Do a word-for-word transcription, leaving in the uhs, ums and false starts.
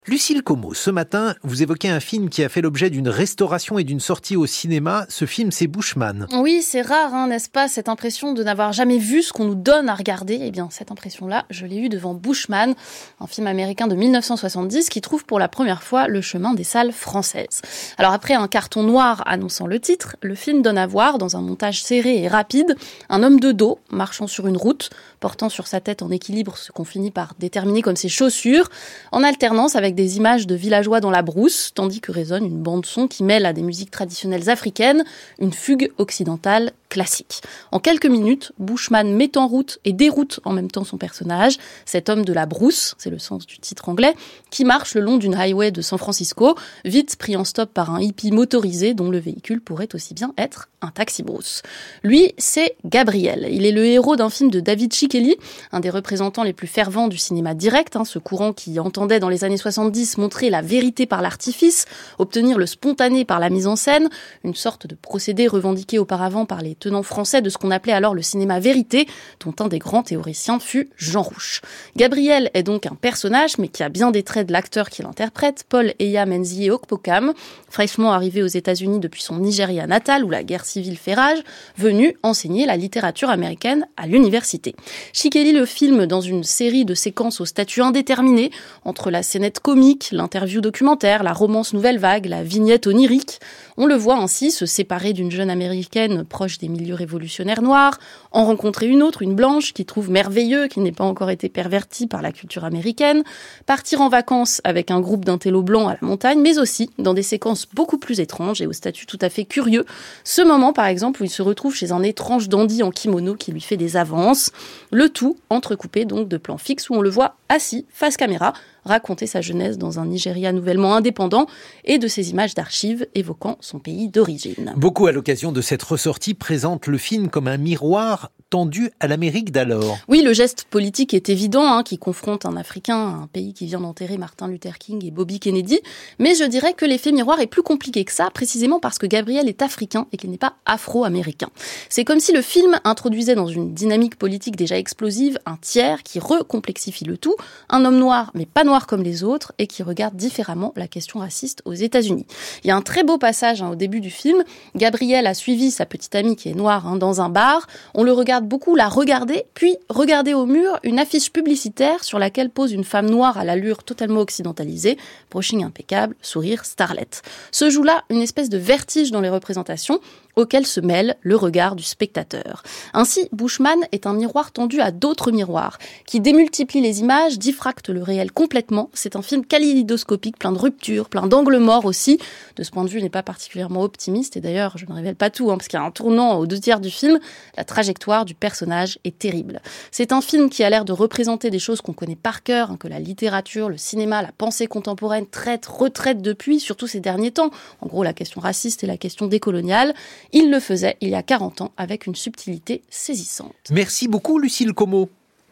Lucille Como, ce matin, vous évoquez un film qui a fait l'objet d'une restauration et d'une sortie au cinéma. Ce film, c'est Bushman. Oui, c'est rare, hein, n'est-ce pas, cette impression de n'avoir jamais vu ce qu'on nous donne à regarder. Eh bien, cette impression-là, je l'ai eue devant Bushman, un film américain de dix-neuf cent soixante-dix qui trouve pour la première fois le chemin des salles françaises. Alors après un carton noir annonçant le titre, le film donne à voir, dans un montage serré et rapide, un homme de dos marchant sur une route, portant sur sa tête en équilibre ce qu'on finit par déterminer comme ses chaussures, en alternance avec des images de villageois dans la brousse, tandis que résonne une bande-son qui mêle à des musiques traditionnelles africaines une fugue occidentale classique. En quelques minutes, Bushman met en route et déroute en même temps son personnage, cet homme de la brousse, c'est le sens du titre anglais, qui marche le long d'une highway de San Francisco, vite pris en stop par un hippie motorisé dont le véhicule pourrait aussi bien être un taxi-brousse. Lui, c'est Gabriel. Il est le héros d'un film de David Szykely, un des représentants les plus fervents du cinéma direct, hein, ce courant qui entendait dans les années soixante-dix montrer la vérité par l'artifice, obtenir le spontané par la mise en scène, une sorte de procédé revendiqué auparavant par les tenants français de ce qu'on appelait alors le cinéma vérité, dont un des grands théoriciens fut Jean Rouch. Gabriel est donc un personnage, mais qui a bien des traits de l'acteur qui l'interprète, Paul Eya Menzie Okpokam, fraîchement arrivé aux États-Unis depuis son Nigeria natal, où la guerre civile fait rage, venu enseigner la littérature américaine à l'université. Szykely le filme dans une série de séquences au statut indéterminé, entre la scénette comique, l'interview documentaire, la romance nouvelle vague, la vignette onirique. On le voit ainsi se séparer d'une jeune américaine proche des milieux révolutionnaires noirs, en rencontrer une autre, une blanche, qui trouve merveilleux qu'il n'ait pas encore été perverti par la culture américaine, partir en vacances avec un groupe d'intellos blancs à la montagne, mais aussi dans des séquences beaucoup plus étranges et au statut tout à fait curieux. Ce moment, par exemple, où il se retrouve chez un étrange dandy en kimono qui lui fait des avances, le tout entrecoupé donc de plans fixes où on le voit assis, face caméra, raconter sa jeunesse dans un Nigeria nouvellement indépendant et de ces images d'archives évoquant son pays d'origine. Beaucoup, à l'occasion de cette ressortie, présentent le film comme un miroir tendu à l'Amérique d'alors. Oui, le geste politique est évident, hein, qui confronte un Africain à un pays qui vient d'enterrer Martin Luther King et Bobby Kennedy. Mais je dirais que l'effet miroir est plus compliqué que ça, précisément parce que Gabriel est africain et qu'il n'est pas afro-américain. C'est comme si le film introduisait dans une dynamique politique déjà explosive un tiers qui recomplexifie le tout, un homme noir, mais pas noir comme les autres, et qui regarde différemment la question raciste aux États-Unis. Il y a un très beau passage hein, au début du film. Gabriel a suivi sa petite amie qui est noire hein, dans un bar. On le regarde beaucoup la regarder, puis regarder au mur une affiche publicitaire sur laquelle pose une femme noire à l'allure totalement occidentalisée, brushing impeccable, sourire starlet. Se joue là une espèce de vertige dans les représentations, auquel se mêle le regard du spectateur. Ainsi, Bushman est un miroir tendu à d'autres miroirs, qui démultiplient les images, diffractent le réel complètement. C'est un film kaléidoscopique, plein de ruptures, plein d'angles morts aussi. De ce point de vue, il n'est pas particulièrement optimiste, et d'ailleurs, je ne révèle pas tout, hein, parce qu'il y a un tournant aux deux tiers du film, la trajectoire du personnage est terrible. C'est un film qui a l'air de représenter des choses qu'on connaît par cœur, hein, que la littérature, le cinéma, la pensée contemporaine traitent, retraitent depuis, surtout ces derniers temps. En gros, la question raciste et la question décoloniale. Il le faisait il y a quarante ans avec une subtilité saisissante. Merci beaucoup, Lucille Como.